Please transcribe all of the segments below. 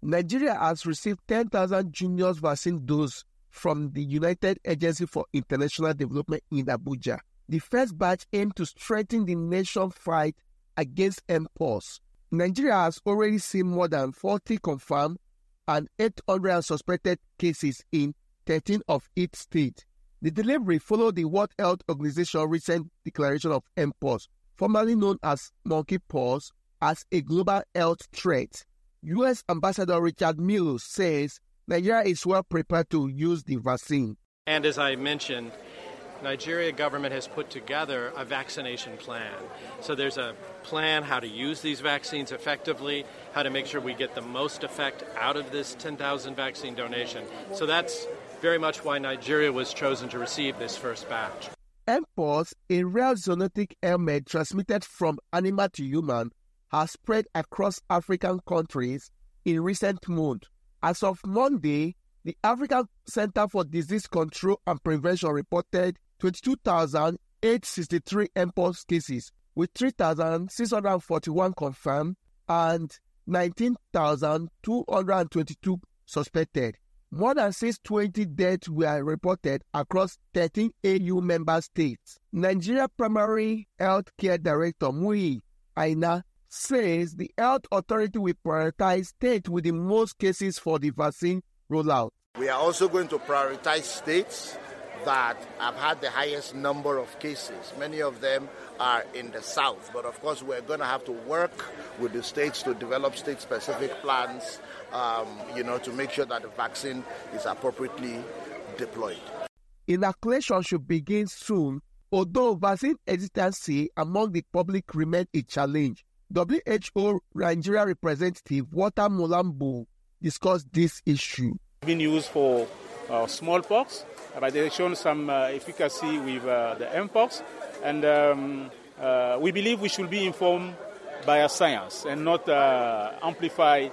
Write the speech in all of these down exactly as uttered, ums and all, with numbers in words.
Nigeria has received ten thousand Jynneos vaccine doses from the United Agency for International Development in Abuja. The first batch aimed to strengthen the nation's fight against mpox. Nigeria has already seen more than forty confirmed and eight hundred suspected cases in thirteen of its states. The delivery followed the World Health Organization recent declaration of mpox, formerly known as monkeypox, as a global health threat. U S Ambassador Richard Miller says Nigeria is well prepared to use the vaccine. And as I mentioned, Nigeria government has put together a vaccination plan. So there's a plan how to use these vaccines effectively, how to make sure we get the most effect out of this ten thousand vaccine donation. So that's very much why Nigeria was chosen to receive this first batch. Mpox, a rare zoonotic ailment transmitted from animal to human, has spread across African countries in recent months. As of Monday, the African Center for Disease Control and Prevention reported twenty-two thousand eight hundred sixty-three mpox cases, with three thousand six hundred forty-one confirmed and nineteen thousand two hundred twenty-two suspected. More than six hundred twenty deaths were reported across thirteen A U member states. Nigeria Primary Health Care Director Muyi Aina says the health authority will prioritize states with the most cases for the vaccine rollout. We are also going to prioritize states that have had the highest number of cases. Many of them are in the south, but of course we're going to have to work with the states to develop state-specific plans, um, you know, to make sure that the vaccine is appropriately deployed. Inoculation should begin soon, although vaccine hesitancy among the public remains a challenge. W H O Nigeria representative Walter Mulambo discussed this issue. It's been used for uh, smallpox, but they've shown some uh, efficacy with uh, the mpox, and um, uh, we believe we should be informed by our science and not uh, amplify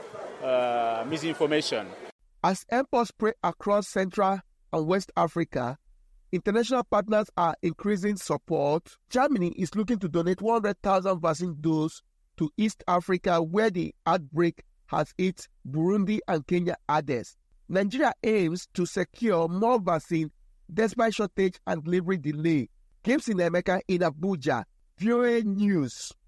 uh, misinformation. As mpox spread across Central and West Africa, international partners are increasing support. Germany is looking to donate one hundred thousand vaccine doses to East Africa, where the outbreak has hit Burundi and Kenya others. Nigeria aims to secure more vaccine despite shortage and delivery delay. James Emeka in Abuja, V O A News.